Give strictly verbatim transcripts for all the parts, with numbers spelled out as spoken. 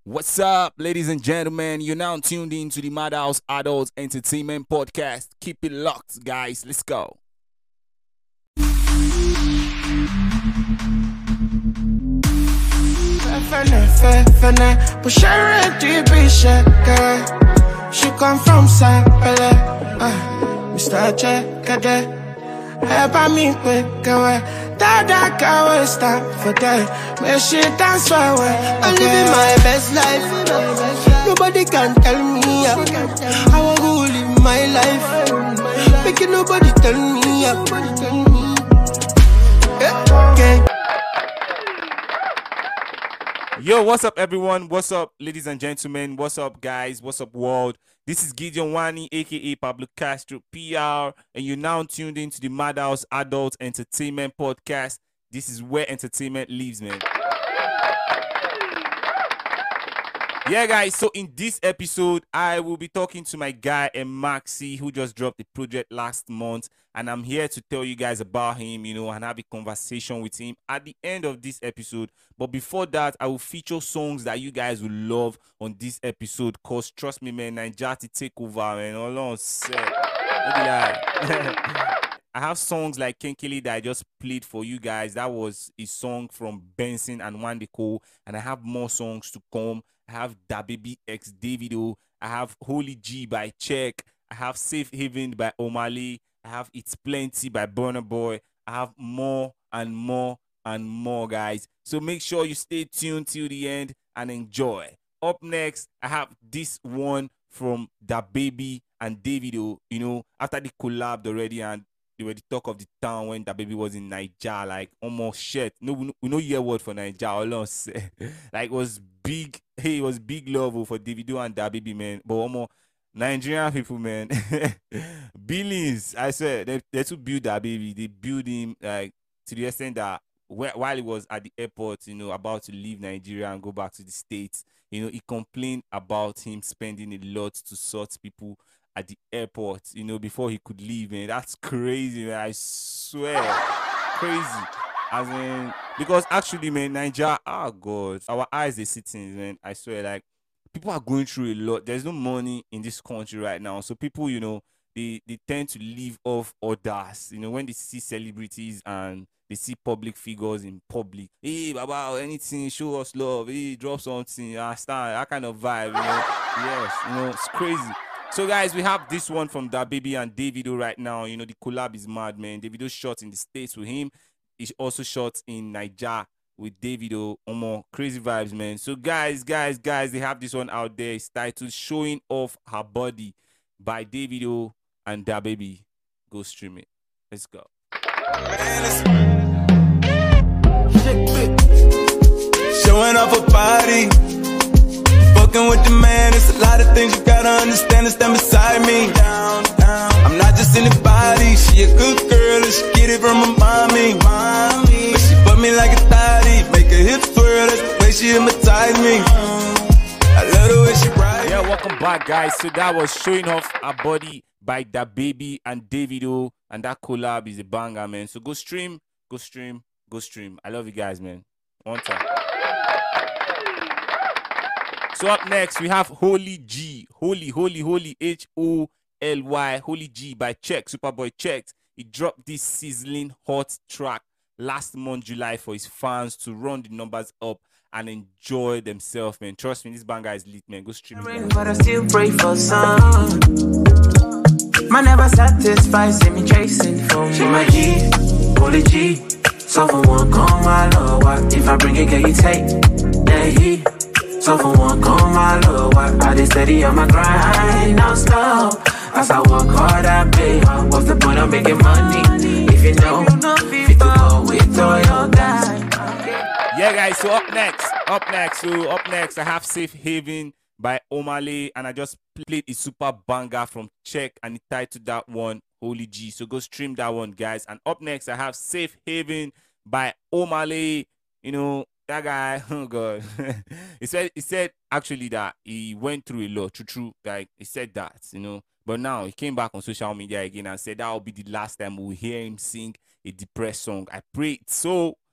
What's up, ladies and gentlemen? You're now tuned in to the Madhouse Adult Entertainment Podcast. Keep it locked, guys. Let's go. She come from Sapele, uh, mister Chekade. Help me quick, girl. Dada girl, stop for that. Make she dance for way. I'm living my best life. Nobody can tell me how I want to live my life. Make nobody tell me how. Okay. Yo, what's up, everyone? What's up, ladies and gentlemen? What's up, guys? What's up, world? This is Gideon Wani, aka Pablo Castro P R, and you're now tuned into the Madhouse Adult Entertainment Podcast. This is where entertainment lives, man. Yeah, guys, so in this episode, I will be talking to my guy, Maxi, who just dropped the project last month, and I'm here to tell you guys about him, you know, and have a conversation with him at the end of this episode. But before that, I will feature songs that you guys will love on this episode, because trust me, man, Naija to take over, man. Hold on, set. I have songs like Kenkele that I just played for you guys. That was a song from Benson and Wandeko, and I have more songs to come. I have DaBaby X Davido. I have Holy G by Check. I have Safe Haven by Omale. I have It's Plenty by Burna Boy. I have more and more and more, guys. So make sure you stay tuned till the end and enjoy. Up next, I have this one from DaBaby and Davido. You know, after they collabed already and they were the talk of the town when DaBaby was in Naija, like almost shit. No, we no, we no hear word for Naija. Almost like it was big. Hey, it was big love for Davido and DaBaby, man. But almost Nigerian people, man, Billings. I swear they they to build DaBaby. They build him like to the extent that wh- while he was at the airport, you know, about to leave Nigeria and go back to the States, you know, he complained about him spending a lot to sort people at the airport, you know, before he could leave, man. That's crazy, man. I swear. Crazy. As in, because actually, man, Nigeria, oh God, our eyes are sitting, man. I swear, like, people are going through a lot. There's no money in this country right now. So people, you know, they, they tend to leave off others. You know, when they see celebrities and they see public figures in public. Hey, Baba, anything, show us love. Hey, drop something. I stand. That kind of vibe, you know. Yes, you know, it's crazy. So, guys, we have this one from DaBaby and Davido right now. You know, the collab is mad, man. Davido shot in the States with him. He also shot in Naija with Davido. Omo, crazy vibes, man. So, guys, guys, guys, they have this one out there. It's titled Showing Off Her Body by Davido and DaBaby. Go stream it. Let's go. Showing off her body. Fucking with the man, it's a lot of things you gotta understand and stand beside me. Down, down. I'm not just anybody, she a good girl and she get it from her mommy. mommy. But she put me like a thotty, make her hips twirl, that's the way she hypnotize me. I love the way she ride. Yeah, welcome back, guys. So that was Showing Off Her Body by DaBaby and Davido, and that collab is a banger, man. So go stream, go stream, go stream. I love you guys, man. One time. So up next, we have Holy G. Holy, Holy, Holy, H O L Y, Holy G by Check, Superboy Check. He dropped this sizzling hot track last month, July, for his fans to run the numbers up and enjoy themselves, man. Trust me, this banger is lit, man. Go stream it. But I still pray for some. Man never satisfied, see me chasing for she my G, Holy G. So for one, come my love, what if I bring it, can you take that heat? So for one, come my love, I did steady on my grind, non stop. As I work hard, I pay hard. What's the point of making money if you know fit to go with all your guys? Yeah, guys. So up next, up next, so up next, I have Safe Haven by Omale, and I just played a super banger from Check, and it titled that one Holy G. So go stream that one, guys. And up next, I have Safe Haven by Omale. You know, that guy, oh God. he said he said actually that he went through a lot, true, true. Like he said that, you know. But now he came back on social media again and said that will be the last time we'll hear him sing a depressed song. I pray it's so,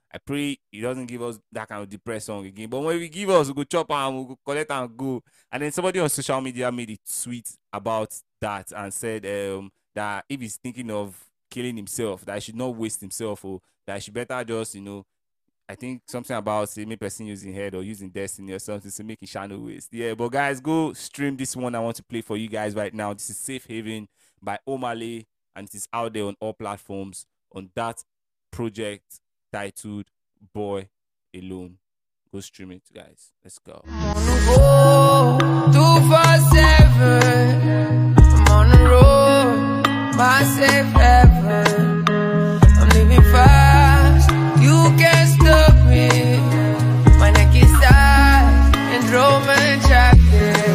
I pray he doesn't give us that kind of depressed song again. But when we give us, we go chop and we go collect and go. And then somebody on social media made a tweet about that and said um, that if he's thinking of killing himself, that he should not waste himself, or that he should better just, you know, I think something about say, maybe person using head or using destiny or something to make it channel waste. Yeah, but guys, go stream this one I want to play for you guys right now. This is Safe Haven by Omah Lay, and it is out there on all platforms on that project titled Boy Alone. Go stream it, guys. Let's go. I'm on the road, two four seven. I'm on the road, my safe heaven. I'm living fast, you can't stop me. My neck is tight and Roman jacket.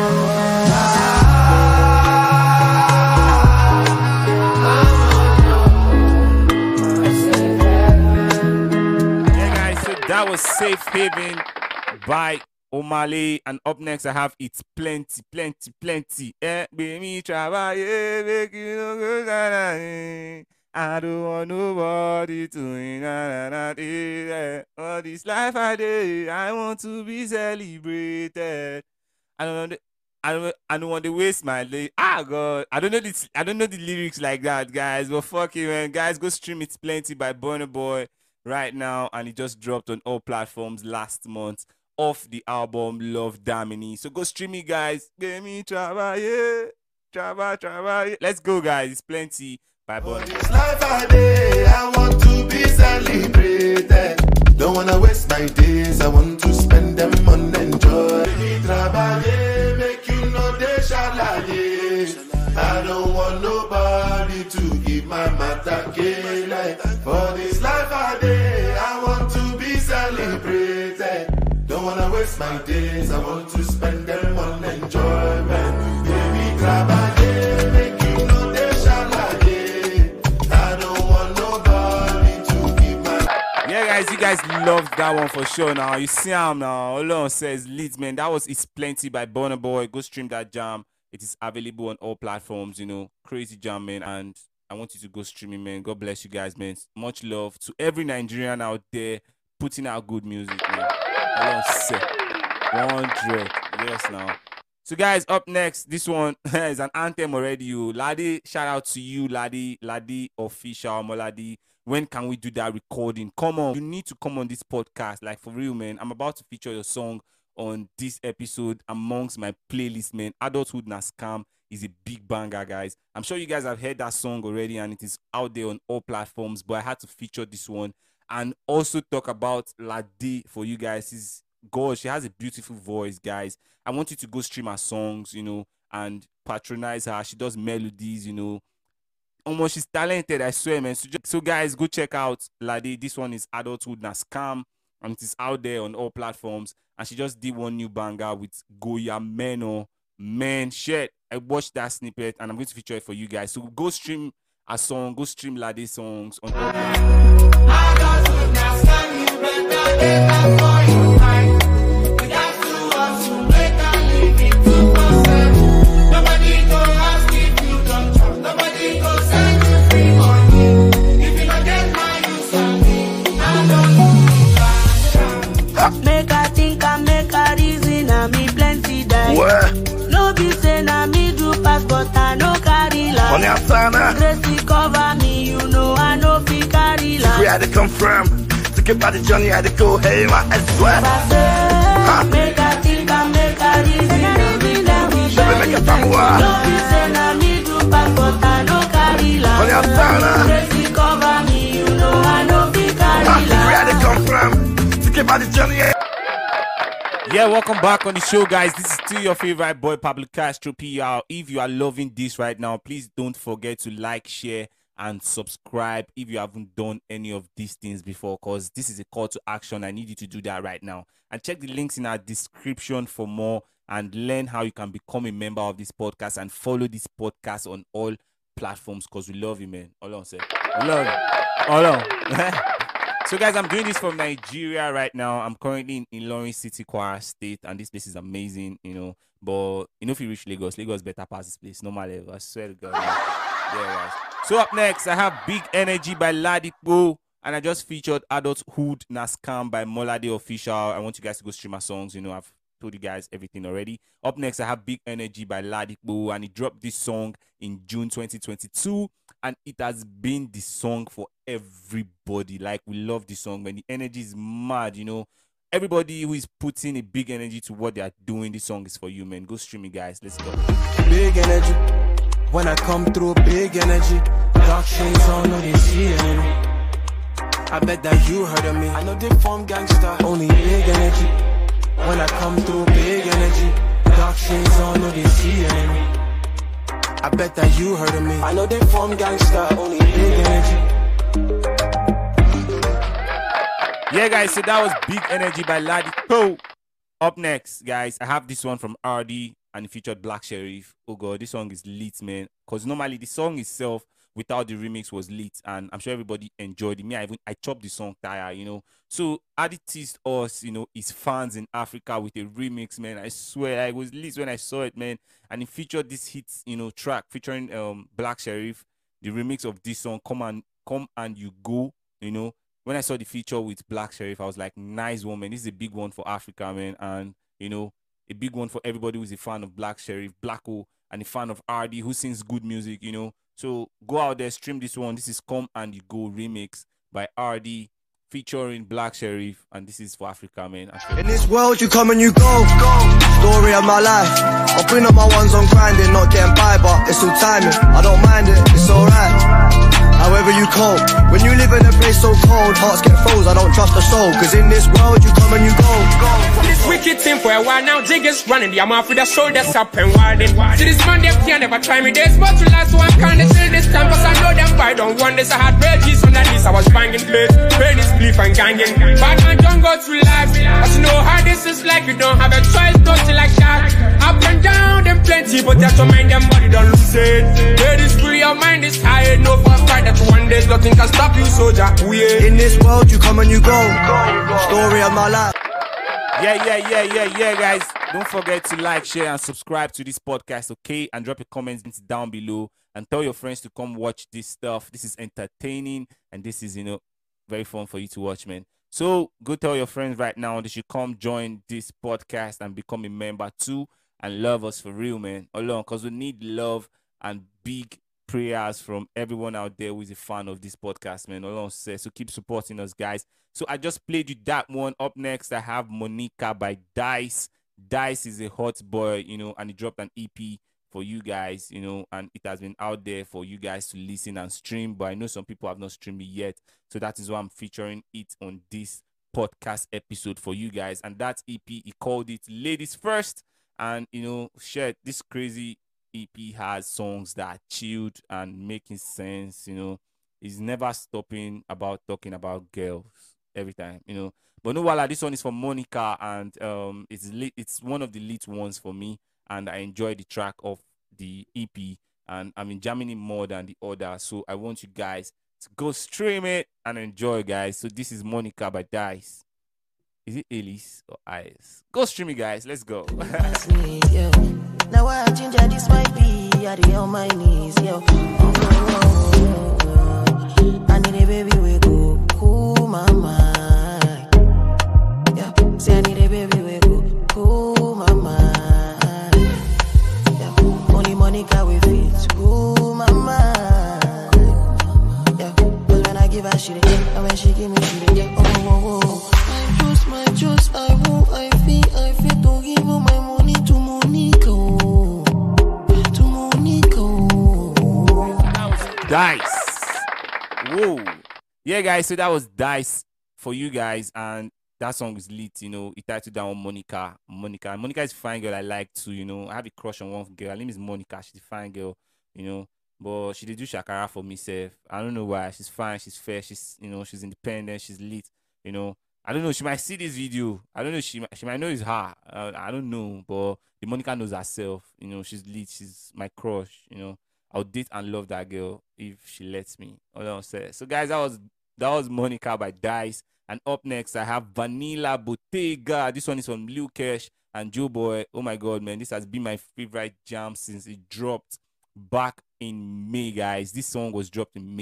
That was Safe Haven by Omah Lay, and up next I have It's Plenty, Plenty, Plenty. Eh, baby, travail, make you no go. I don't want nobody to all this life I did. I want to be celebrated. I don't know. I don't, I don't want to waste my day. Ah, God. I don't know this. I don't know the lyrics like that, guys. But fuck it, man. Guys, go stream It's Plenty by Burna Boy right now, and it just dropped on all platforms last month off the album Love Damini. So go stream it, guys. Give me travailler, travail, travail. Let's go, guys. It's Plenty by Burna Boy. This life I day, I want to be celebrated. Don't wanna waste my days, I want to spend them on enjoy. Give me travailler, make you know they shalaye. I don't want nobody to give my matter like. For this life I day, I want to be celebrated. Don't wanna waste my days, I want to spend them on enjoyment. Baby, travailler, make you know they shalaye. I don't want nobody to give my. Yeah, guys, you guys loved that one for sure. Now you see him now. Olon says leads, man. That was It's Plenty by Burna Boy. Go stream that jam. It is available on all platforms, you know. Crazy jam, man. And I want you to go streaming, man. God bless you guys, man. Much love to every Nigerian out there putting out good music, man. Olon say one hundred. Yes, now. So, guys, up next, this one is an anthem already. You, Ladi, shout out to you, Ladi, Ladi official, Moladi. When can we do that recording? Come on, you need to come on this podcast, like for real, man. I'm about to feature your song on this episode amongst my playlist, man. Adulthood Na Scam is a big banger, guys. I'm sure you guys have heard that song already, and it is out there on all platforms, but I had to feature this one and also talk about Ladi for you guys. She's God, she has a beautiful voice, guys. I want you to go stream her songs, you know, and patronize her. She does melodies, you know. Almost, she's talented, I swear, man. So, just, so guys, go check out Ladi. This one is Adulthood Na Scam, and it is out there on all platforms. And she just did one new banger with Goya Meno. Man, shit. I watched that snippet, and I'm going to feature it for you guys. So go stream a song, go stream Ladi songs on all platforms. Adulthood Na Scam, you better get that for your mind. We got to hustle, make a living two for seven. Nobody go ask if you don't chop. Nobody go send you free money. If you don't get my use of me, I don't know. Make a think and make a reason, and me plenty die. What? No be say na me do pass, but I no carry life. On your sana. Grace cover me, you know I no be carry life. We had to confirm. To get by the journey, I had to go, hey, my I swear. Huh? Make a think and make a reason, and me plenty die. Make a tamua. No be say na me do pass, but I no carry life. On your sana. Grace cover me, you know I no be carry life. We had to confirm. To get by the journey, yeah, welcome back on the show, guys. This is still your favorite boy, Pablo Castro P R. If you are loving this right now, please don't forget to like, share, and subscribe if you haven't done any of these things before, because this is a call to action. I need you to do that right now. And check the links in our description for more and learn how you can become a member of this podcast and follow this podcast on all platforms, because we love you, man. Hold on, sir. We love you. Hold on. So, guys, I'm doing this from Nigeria right now. I'm currently in Ilorin City, Kwara State, and this place is amazing, you know. But, you know, if you reach Lagos, Lagos better pass this place. No matter, I swear to God. Yeah, guys. So, up next, I have Big Energy by Ladipo. And I just featured Adulthood Nascam by Molade Official. I want you guys to go stream my songs. You know, I've told you guys everything already. Up next, I have Big Energy by Ladipo, and he dropped this song in June twenty twenty-two, and it has been the song for everybody. Like, we love this song, man. The energy is mad, you know. Everybody who is putting a big energy to what they are doing, this song is for you, man. Go stream it, guys. Let's go. Big energy. When I come through, big energy. Dark shades on, no they see it. I bet that you heard of me. I know they form gangster. Only big energy. When I come through, big energy. Dark shades on, no they see it. I bet that you heard of me. I know they form gangster. Only big energy. Yeah, guys, so that was Big Energy by Ladipo. Up next, guys, I have this one from R D, and it featured Black Sherif. Oh god, this song is lit, man. Because normally the song itself without the remix was lit, and I'm sure everybody enjoyed it. Me, I even I chopped the song tire, you know. So Adi teased us, you know, his fans in Africa with a remix, man. I swear I was lit when I saw it, man. And it featured this hit, you know, track featuring um Black Sherif, the remix of this song, Come and Come and You Go, you know. When I saw the feature with Black Sherif, I was like, nice one, man. This is a big one for Africa, man. And, you know, a big one for everybody who's a fan of Black Sherif, Blacko, and a fan of R D who sings good music, you know. So go out there, stream this one. This is Come and You Go remix by R D featuring Black Sherif, and this is for Africa, man. In this world, you come and you go. Story of my life. I've been on my ones on grinding, not getting by, but it's all timing. I don't mind it, it's alright. However you cope, when you live in a place so cold, hearts get froze, I don't trust a soul. Cause in this world you come and you go. From this wicked team for a while now, Jiggers running, the amount with the shoulders up and wilding. To this man, they can't never try me, there's much to last, so I'm kinda chill this time. Cause I know them I don't want this, I had pages on the list, I was banging plates, pain is belief and ganging. Bad man don't go through life, but you know how this is like, you don't have a choice, don't you like that. Up and down, them plenty, but that's your mind, them body don't lose it. Head is free, your mind is tired, no for fight that one day nothing can stop you, soldier. Ooh, yeah. In this world you come and you go. Story of my life. Yeah, yeah, yeah, yeah, yeah, guys. Don't forget to like, share, and subscribe to this podcast, okay? And drop your comments down below and tell your friends to come watch this stuff. This is entertaining and this is, you know, very fun for you to watch, man. So go tell your friends right now they should come join this podcast and become a member too and love us for real, man. Along, because we need love and big prayers from everyone out there who is a fan of this podcast, man. Along says, so keep supporting us, guys. So I just played you that one. Up next, I have Monica by Dice. Dice is a hot boy, you know, and he dropped an E P for you guys, you know, and it has been out there for you guys to listen and stream, but I know some people have not streamed it yet. So that is why I'm featuring it on this podcast episode for you guys. And that E P, he called it Ladies First. And, you know, shit, this crazy E P has songs that are chilled and making sense, you know. He's never stopping about talking about girls every time, you know. But no, voila, this one is from Monica, and um, it's lit, it's one of the lit ones for me, and I enjoy the track of the E P, and I'm in Germany more than the other, so I want you guys to go stream it and enjoy, guys. So this is Monica by Dice. Is it Elise or Ice? Go stream it, guys. Let's go. Now I ginger this might be I dey on my knees, yo. Oh, oh, oh, oh. I need a baby we go cool my mind. Yeah, say I need a baby we go cool my mind. Yeah, only Monica we fit cool my mind. Yeah, cause when I give her she dey, and when she give me she dey. Oh, oh, oh. My juice, my juice, I won't, I feel, I feel to give all my money to Monica. Dice. Whoa. Yeah, guys, so that was Dice for you guys, and that song is lit, you know. It titled down Monica. Monica. Monica is a fine girl I like too, you know. I have a crush on one girl. Her name is Monica. She's a fine girl, you know. But she did do shakara for me, self. I don't know why. She's fine, she's fair, she's, you know, she's independent, she's lit, you know. I don't know. She might see this video. I don't know. She might, she might know it's her. Uh, I don't know. But the Monica knows herself. You know, she's lit. She's my crush. You know, I'll date and love that girl if she lets me. All I'm saying. So, guys, that was that was Monica by Dice. And up next, I have Vanilla Bottega. This one is from Lil Kesh and Joe Boy. Oh my God, man! This has been my favorite jam since it dropped back in May, guys. This song was dropped in May,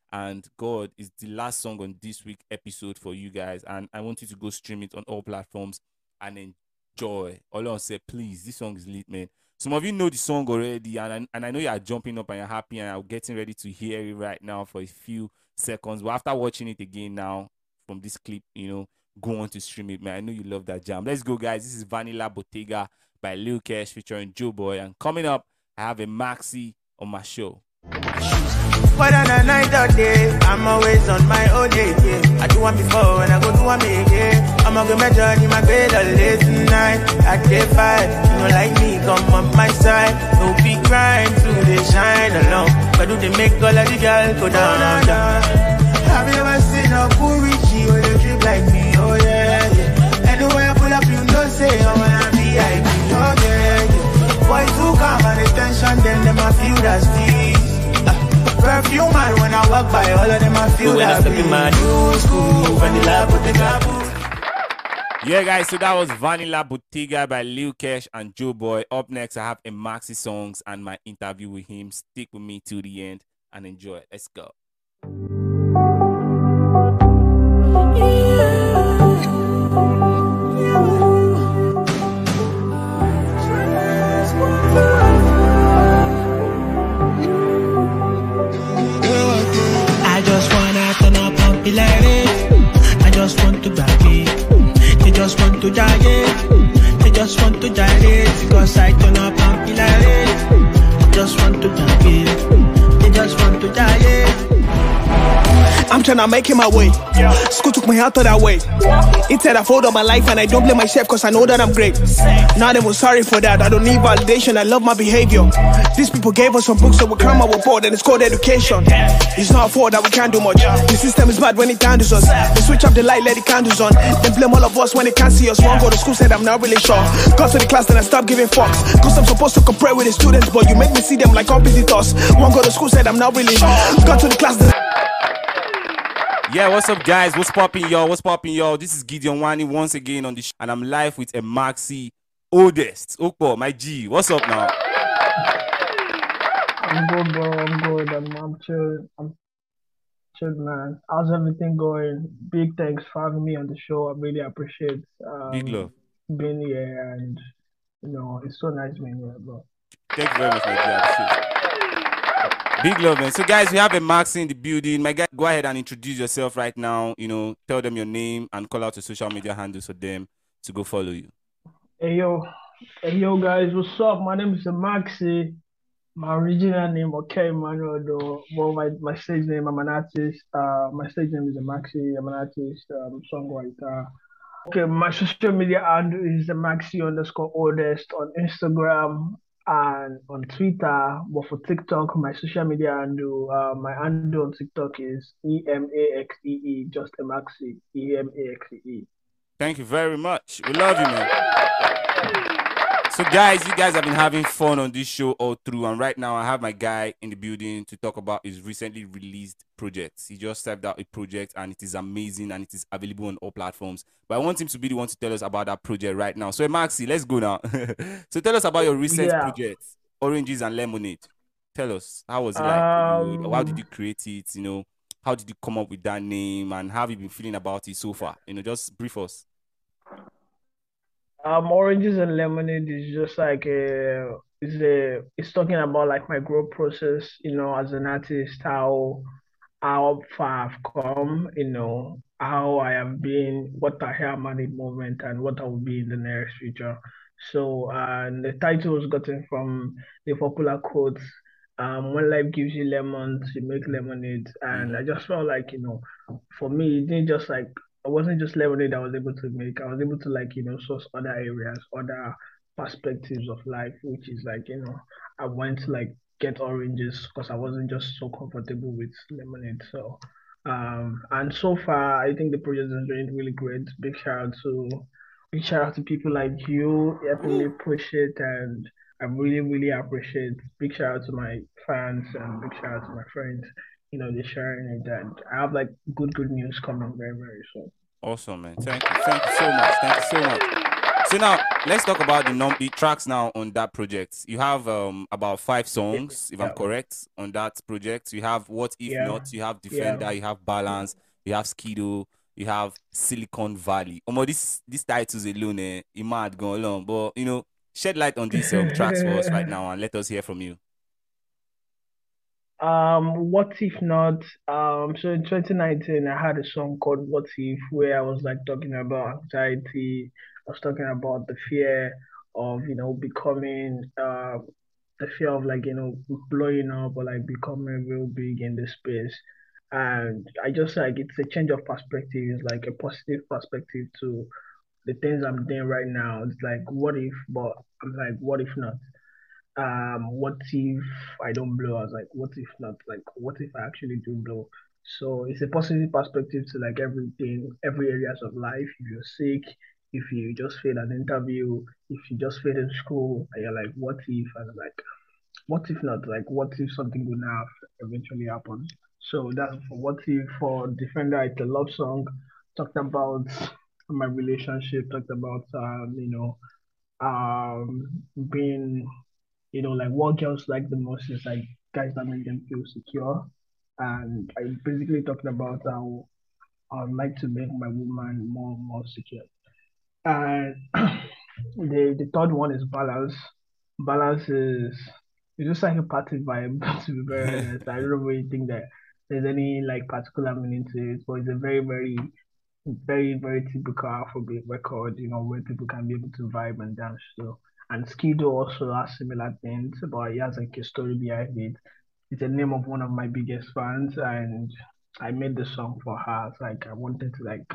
And God is the last song on this week episode for you guys. And I want you to go stream it on all platforms and enjoy. All I say, please, this song is lit, man. Some of you know the song already, and I, and I know you are jumping up and you're happy and are getting ready to hear it right now for a few seconds. But after watching it again now from this clip, you know, go on to stream it, man. I know you love that jam. Let's go, guys. This is Vanilla Bottega by Lil Kesh featuring Joeboy. And coming up, I have a maxi on my show. Whether on night or day, I'm always on my own day, yeah. I do one before and I go do one again. I'ma go my journey, my bed all late tonight. I get five, you know like me, come on my side. No big grind, through they shine along. But do they make all of the girls go down, down, down. Have you ever seen a cool Richie with a drip like me? Oh yeah, yeah. Anywhere I pull up, you know say I wanna be I P. Oh yeah, yeah. Boys who come on attention, then them I feel that steez. Perfume man when I walk by, all of them I feel that in my new school. Vanilla Bottega. Yeah, guys, so that was Vanilla Bottega by Lil Kesh and Joeboy. Up next, I have a Maxi Songs and my interview with him. Stick with me to the end and enjoy. Let's go. I just wanna turn up and be like it. I just want to grab it. They just want to die it. They just want to die it. Because I turn up and be like it. They just want to grab it. They just want to die it. I'm tryna make it my way. Yeah. School took me out of that way. Yeah. It said I fold up my life and I don't blame myself cause I know that I'm great. Now they was sorry for that. I don't need validation, I love my behavior. These people gave us some books so we cram our board and it's called education. It's not a fault that we can't do much. The system is bad when it handles us. They switch up the light, let the candles on. Then blame all of us when they can't see us. One go to school said I'm not really sure. Got to the class then I stopped giving fucks. Cause I'm supposed to compare with the students, but you make me see them like competitors. One go to school said I'm not really sure. Got to the class then Yeah, what's up, guys? What's popping, y'all? What's popping, y'all? This is Gideon Wani once again on the show, and I'm live with a Maxi Oldest. Okpo, my G. What's up now? I'm good, bro. I'm good. I'm, I'm chill. I'm chill, man. How's everything going? Big thanks for having me on the show. I really appreciate um, Big love. being here, and you know, it's so nice being here, bro. Thank you very much, my G. I appreciate it. Big love, man. So, guys, we have a Maxi in the building. My guy, go ahead and introduce yourself right now. You know, tell them your name and call out your social media handles for them to go follow you. Hey, yo. Hey, yo, guys. What's up? My name is Maxi. My original name, okay, Manuel, though. Well, my, my stage name, I'm an artist. Uh, my stage name is Maxi. I'm an artist, um, songwriter. Okay, my social media handle is the Maxi underscore oldest on Instagram and on Twitter. But for TikTok, my social media handle, uh, my handle on TikTok is E M A X E E, just a Maxi, E M A X E E. Thank you very much. We love you, man. So, guys, you guys have been having fun on this show all through. And right now, I have my guy in the building to talk about his recently released projects. He just served out a project, and it is amazing, and it is available on all platforms. But I want him to be the one to tell us about that project right now. So, Maxi, let's go now. So, tell us about your recent Yeah. project, Oranges and Lemonade. Tell us, how was it like? Um, for you? How did you create it? You know, how did you come up with that name, and how have you been feeling about it so far? You know, just brief us. Um, Oranges and Lemonade is just like a, it's a, it's talking about like my growth process, you know, as an artist, how, how far I've come, you know, how I have been, what I am at the moment, and what I will be in the nearest future. So, and the title was gotten from the popular quote, um, when life gives you lemons, you make lemonade. And I just felt like, you know, for me, it didn't just like, it wasn't just lemonade I was able to make. I was able to like, you know, source other areas, other perspectives of life, which is like, you know, I went to like get oranges because I wasn't just so comfortable with lemonade. So, um, and so far, I think the project is doing really great. Big shout out to, big shout out to people like you helping me push it, and I really, really appreciate. Big shout out to my fans and big shout out to my friends. You know, they're sharing it, and I have like good, good news coming very, very soon. Awesome, man. Thank you. Thank you so much. Thank you so much. So now let's talk about the num the tracks now on that project. You have um about five songs, if I'm Yeah. correct, on that project. You have What If Yeah. Not, you have Defender, you have Balance, you have Skido, you have Silicon Valley. Omo, this this titles alone, eh, it might go along, but you know, shed light on these um, tracks for us right now and let us hear from you. Um, what if not? Um, so in twenty nineteen, I had a song called What If, where I was like talking about anxiety. I was talking about the fear of, you know, becoming, uh, the fear of like, you know, blowing up or like becoming real big in this space. And I just like, it's a change of perspective. It's like a positive perspective to the things I'm doing right now. It's like, what if, but I'm like, what if not? Um, what if I don't blow? I was like, what if not? Like, what if I actually do blow? So it's a positive perspective to like everything, every areas of life. If you're sick, if you just failed an interview, if you just failed in school, and you're like, what if? And I'm like, what if not? Like, what if something good now eventually happens? So that's for what if for Defender. It's a love song. Talked about my relationship. Talked about um, you know, um, being you know, like what girls like the most is like guys that make them feel secure. And I basically talking about how I'd like to make my woman more more secure. And the the third one is balance. Balance is it's just like a party vibe, to be very honest. I don't really think that there's any like particular meaning to it, but it's a very, very very, very typical Afrobeat record, you know, where people can be able to vibe and dance to. And Skido also has similar things, but he has like a story behind it. It's the name of one of my biggest fans, and I made the song for her. It's like I wanted to like,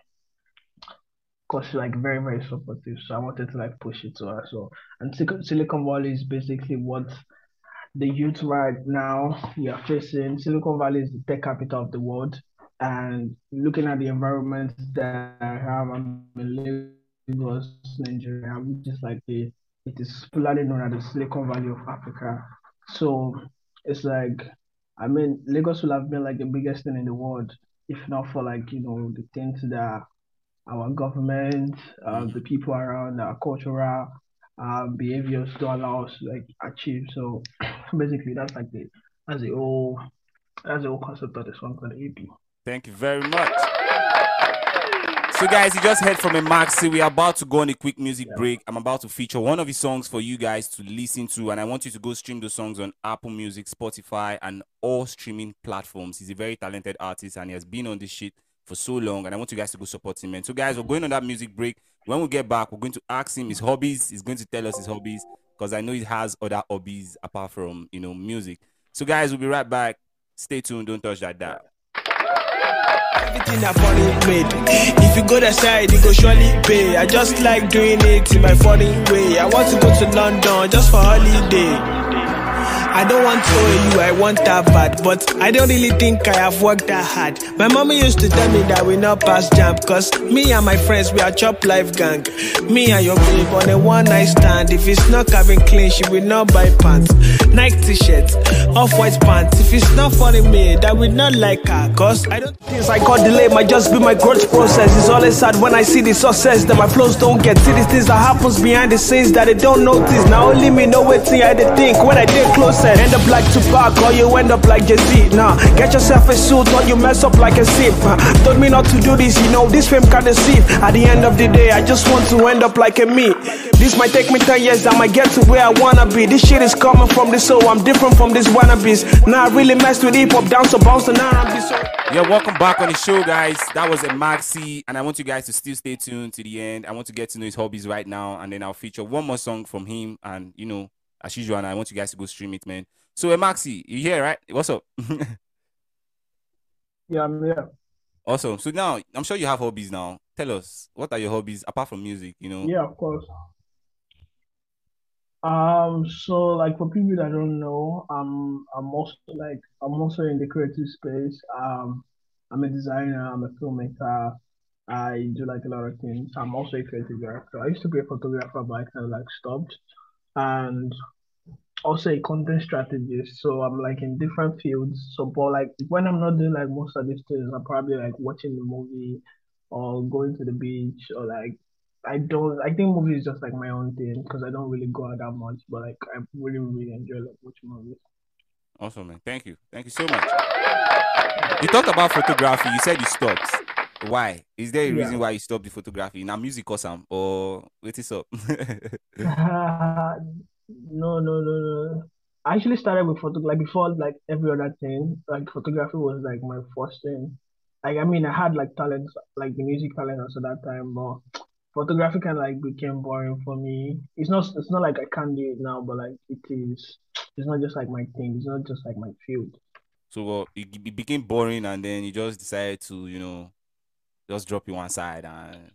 cause she's like very, very supportive, so I wanted to like push it to her. So, and Silicon Silicon Valley is basically what the youth right now we are facing. Silicon Valley is the tech capital of the world. And looking at the environment that I have, I'm in Lagos, Nigeria, which is like the, it is popularly known as the Silicon Valley of Africa. So it's like, I mean, Lagos will have been like the biggest thing in the world, if not for like, you know, the things that our government, uh, the people around, our cultural uh, behaviors to allow us to like achieve. So basically, that's like the that's the whole that's the whole concept of the song for the E P. Thank you very much. So guys, you just heard from a Maxi. We are about to go on a quick music yeah. break. I'm about to feature one of his songs for you guys to listen to, and I want you to go stream those songs on Apple Music, Spotify, and all streaming platforms. He's a very talented artist, and he has been on this shit for so long, and I want you guys to go support him, man. So guys, we're going on that music break. When we get back, we're going to ask him his hobbies. He's going to tell us his hobbies, because I know he has other hobbies apart from, you know, music. So guys, we'll be right back. Stay tuned. Don't touch that dial. Everything I foreign made. If you go that side, it go surely pay. I just like doing it in my foreign way. I want to go to London just for holiday. I don't want to owe you, I want that bad, but I don't really think I have worked that hard. My mommy used to tell me that we not pass jam, cause me and my friends, we are chop life gang. Me and your babe on a one night stand. If it's not Calvin Klein, she will not buy pants. Nike t-shirts, off-white pants. If it's not funny me, that will not like her, cause I don't things I call delay might just be my growth process. It's always sad when I see the success that my flows don't get. See these things that happens behind the scenes that they don't notice. Now only me know what thing I did think when I did closer. End up like Tupac or you end up like Jay-Z. Nah, get yourself a suit or you mess up like a sip. uh, Told me not to do this, you know, this fame can deceive. At the end of the day, I just want to end up like a me. This might take me ten years, I might get to where I wanna be. This shit is coming from the soul, I'm different from these wannabes. Now I really messed with hip-hop, down so bounce and R and B. So yeah, welcome back on the show, guys. That was a Maxi, and I want you guys to still stay tuned to the end. I want to get to know his hobbies right now, and then I'll feature one more song from him, and you know, as usual, and I want you guys to go stream it, man. So, uh, Maxi, you here, right? What's up? Yeah, I'm here. Awesome. So now, I'm sure you have hobbies now. Tell us, what are your hobbies apart from music, you know? Yeah, of course. Um, so like for people that don't know, I'm I'm also like I'm also in the creative space. Um, I'm a designer, I'm a filmmaker. I do like a lot of things. I'm also a creative director. I used to be a photographer, but I kind of like stopped. And also a content strategist. So I'm like in different fields. So, but like when I'm not doing like most of these things, I'm probably like watching the movie or going to the beach or like I don't. I think movies is just like my own thing because I don't really go out that much. But like I really really enjoy like watching movies. Awesome, man. Thank you. Thank you so much. You talk about photography. You said you stopped. Why? Is there a Yeah. reason why you stopped the photography? Now music or some or what is up? Uh, no, no, no, no. I actually started with photo like before like every other thing. Like photography was like my first thing. Like I mean, I had like talents, like the music talent also that time, but photography kind of like became boring for me. It's not, it's not like I can't do it now, but like it is. It's not just like my thing. It's not just like my field. So uh, it, it became boring, and then you just decided to, you know, just drop it one side and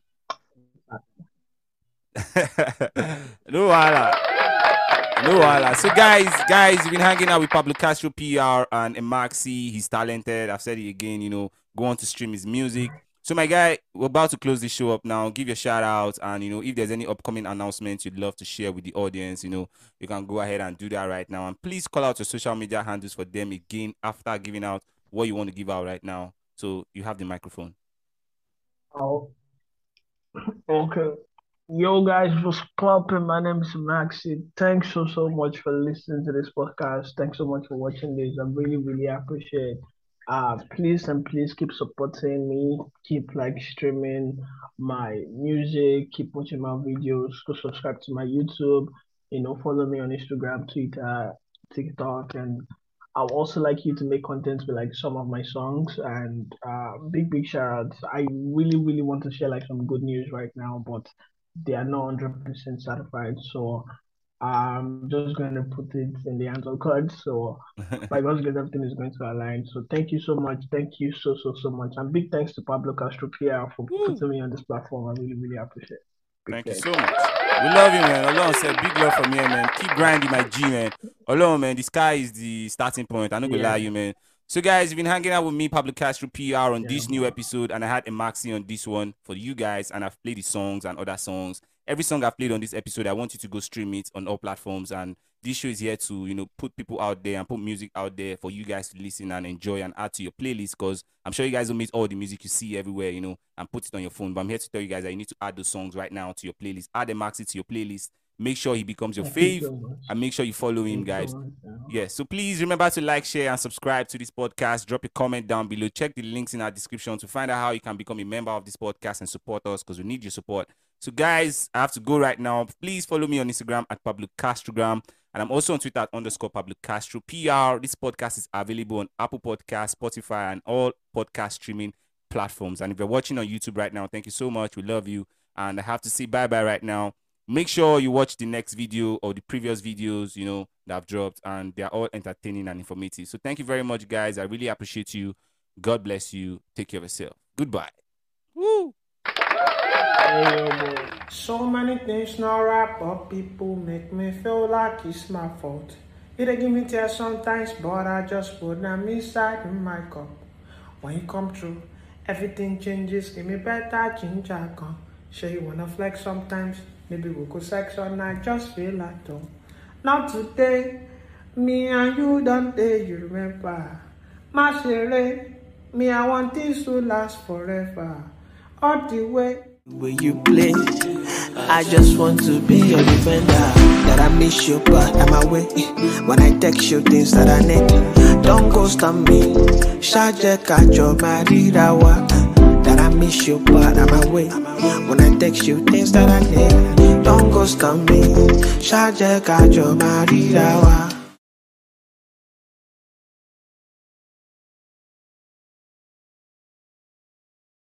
no wala. No wala. So guys, guys, you've been hanging out with Pablo Castro P R and Maxi. He's talented. I've said it again, you know, go on to stream his music. So my guy, we're about to close this show up now. Give your shout out, and you know, if there's any upcoming announcements you'd love to share with the audience, you know, you can go ahead and do that right now. And please call out your social media handles for them again after giving out what you want to give out right now. So you have the microphone. Oh, okay. Yo, guys, what's poppin'? My name is Maxi. Thanks so, so much for listening to this podcast. Thanks so much for watching this. I really, really appreciate it. Uh, please and please keep supporting me. Keep like streaming my music. Keep watching my videos. Go subscribe to my YouTube. You know, follow me on Instagram, Twitter, TikTok, and I would also like you to make content with like some of my songs and uh big big shout outs. I really really want to share like some good news right now, but they are not one hundred percent certified. So I'm just going to put it in the hands of God. So by God's grace, everything is going to align. So thank you so much. Thank you so so so much. And big thanks to Pablo Castro P R for putting me on this platform. I really really appreciate it. Big Thank you thanks. so much. We love you, man. Alon said big love from here, man. Keep grinding, my G, man. Alon, man, the sky is the starting point. I'm not gonna Yeah. lie you, man. So guys, you've been hanging out with me, Pablo Castro P R, on Yeah. this new episode, and I had a Maxi on this one for you guys, and I've played the songs and other songs. Every song I've played on this episode, I want you to go stream it on all platforms. And this show is here to, you know, put people out there and put music out there for you guys to listen and enjoy and add to your playlist. Because I'm sure you guys don't miss all the music you see everywhere, you know, and put it on your phone. But I'm here to tell you guys that you need to add those songs right now to your playlist. Add a Maxi to your playlist. Make sure he becomes your Thank you fave, so much. and make sure you follow him, Thank you guys. so much. Yeah. Yeah, so please remember to like, share, and subscribe to this podcast. Drop a comment down below. Check the links in our description to find out how you can become a member of this podcast and support us, because we need your support. So guys, I have to go right now. Please follow me on Instagram at Pablo Castrogram, and I'm also on Twitter at underscore Pablo Castro P R. This podcast is available on Apple Podcasts, Spotify, and all podcast streaming platforms. And if you're watching on YouTube right now, thank you so much. We love you. And I have to say bye-bye right now. Make sure you watch the next video or the previous videos, you know, that I've dropped, and they're all entertaining and informative. So thank you very much, guys. I really appreciate you. God bless you. Take care of yourself. Goodbye. Woo! Hey, yo, boy. So many things now wrap up, people make me feel like it's my fault. It dey give me tears sometimes, but I just put them inside in my cup. When you come through, everything changes, give me better ginger gun. Sure you wanna flex sometimes, maybe we could sex all night, just feel at home. Now today, me and you don't day, you remember. My chérie, me I want this to last forever. All the way. When you play, I just want to be your defender. That I miss you, but I'm away. When I text you things that I need, don't ghost on me. Shaje kajo marirawa. That I miss you, but I'm away. When I text you things that I need, don't ghost on me. Shaje kajo marirawa.